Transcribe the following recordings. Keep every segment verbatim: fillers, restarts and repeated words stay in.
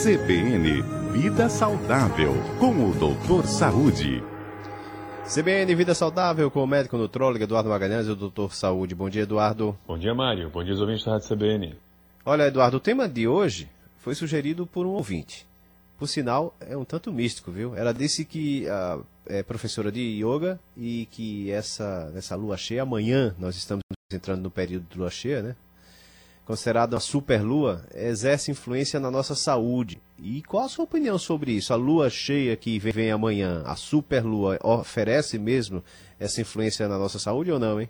C B N Vida Saudável, com o doutor Saúde. C B N Vida Saudável, com o médico nutrólogo Eduardo Magalhães e o doutor Saúde. Bom dia, Eduardo. Bom dia, Mário. Bom dia, os ouvintes da Rádio C B N. Olha, Eduardo, o tema de hoje foi sugerido por um ouvinte. Por sinal, é um tanto místico, viu? Ela disse que a, é professora de yoga e que essa, essa lua cheia, amanhã nós estamos entrando no período de lua cheia, né? Considerada uma superlua, exerce influência na nossa saúde. E qual a sua opinião sobre isso? A lua cheia que vem amanhã, a superlua, oferece mesmo essa influência na nossa saúde ou não, hein?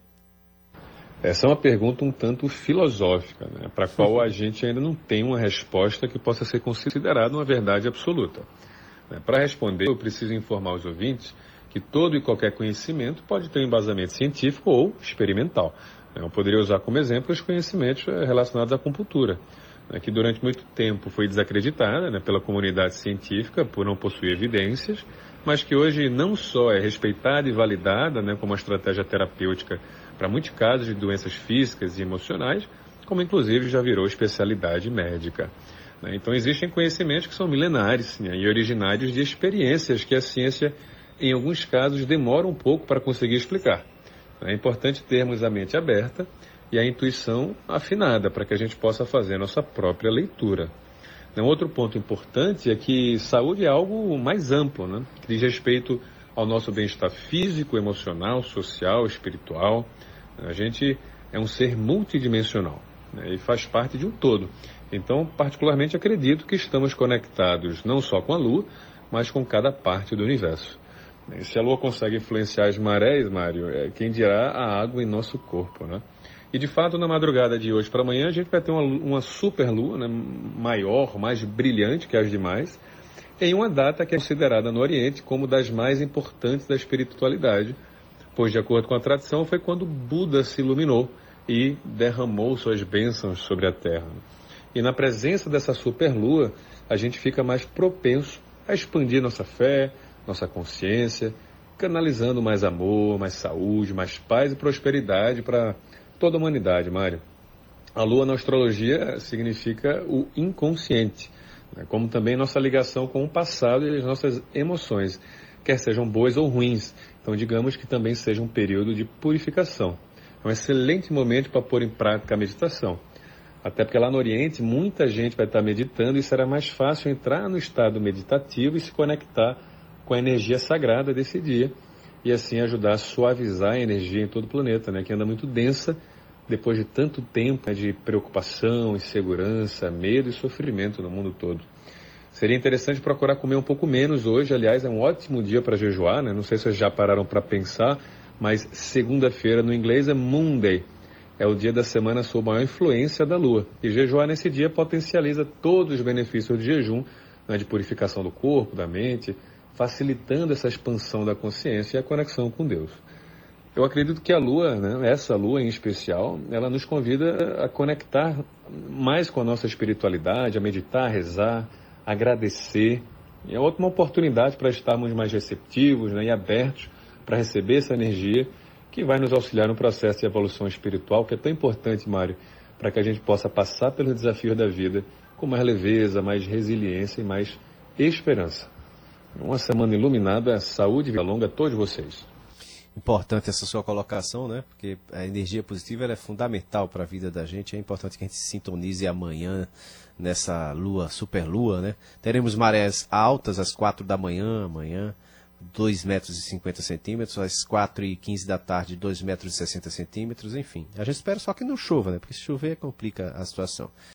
Essa é uma pergunta um tanto filosófica, né? Para a qual a gente ainda não tem uma resposta que possa ser considerada uma verdade absoluta. Para responder, eu preciso informar os ouvintes que todo e qualquer conhecimento pode ter um embasamento científico ou experimental. Eu poderia usar como exemplo os conhecimentos relacionados à acupuntura, que durante muito tempo foi desacreditada, né, pela comunidade científica por não possuir evidências, mas que hoje não só é respeitada e validada, né, como uma estratégia terapêutica para muitos casos de doenças físicas e emocionais, como inclusive já virou especialidade médica. Né? Então existem conhecimentos que são milenares, né, e originários de experiências que a ciência, em alguns casos, demora um pouco para conseguir explicar. É importante termos a mente aberta e a intuição afinada para que a gente possa fazer a nossa própria leitura. Um outro ponto importante é que saúde é algo mais amplo, né? Que diz respeito ao nosso bem-estar físico, emocional, social, espiritual. A gente é um ser multidimensional, né? E faz parte de um todo. Então, particularmente, acredito que estamos conectados não só com a Lua, mas com cada parte do universo. Se a Lua consegue influenciar as marés, Mário, é quem dirá a água em nosso corpo, né? E, de fato, na madrugada de hoje para amanhã, a gente vai ter uma, uma super lua, né, maior, mais brilhante que as demais, em uma data que é considerada no Oriente como das mais importantes da espiritualidade, pois, de acordo com a tradição, foi quando Buda se iluminou e derramou suas bênçãos sobre a Terra. E na presença dessa super lua, a gente fica mais propenso a expandir nossa fé, nossa consciência, canalizando mais amor, mais saúde, mais paz e prosperidade para toda a humanidade, Mário. A Lua na astrologia significa o inconsciente, né? Como também nossa ligação com o passado e as nossas emoções, quer sejam boas ou ruins. Então, digamos que também seja um período de purificação. É um excelente momento para pôr em prática a meditação. Até porque lá no Oriente, muita gente vai estar meditando e será mais fácil entrar no estado meditativo e se conectar com a energia sagrada desse dia e assim ajudar a suavizar a energia em todo o planeta, né, que anda muito densa depois de tanto tempo, né, de preocupação, insegurança, medo e sofrimento no mundo todo. Seria interessante procurar comer um pouco menos hoje, aliás, é um ótimo dia para jejuar, né? Não sei se vocês já pararam para pensar, mas segunda-feira no inglês é Monday, é o dia da semana sob maior influência da Lua, e jejuar nesse dia potencializa todos os benefícios de jejum, né, de purificação do corpo, da mente, facilitando essa expansão da consciência e a conexão com Deus. Eu acredito que a Lua, né, essa Lua em especial, ela nos convida a conectar mais com a nossa espiritualidade, a meditar, a rezar, a agradecer. E é outra oportunidade para estarmos mais receptivos, né, e abertos para receber essa energia que vai nos auxiliar no processo de evolução espiritual, que é tão importante, Mário, para que a gente possa passar pelos desafios da vida com mais leveza, mais resiliência e mais esperança. Uma semana iluminada, saúde e vida longa a todos vocês. Importante essa sua colocação, né? Porque a energia positiva ela é fundamental para a vida da gente. É importante que a gente se sintonize amanhã nessa lua, superlua, né? Teremos marés altas às quatro da manhã, amanhã, dois metros e cinquenta centímetros, às quatro e quinze da tarde, dois metros e sessenta centímetros, enfim. A gente espera só que não chova, né? Porque se chover complica a situação.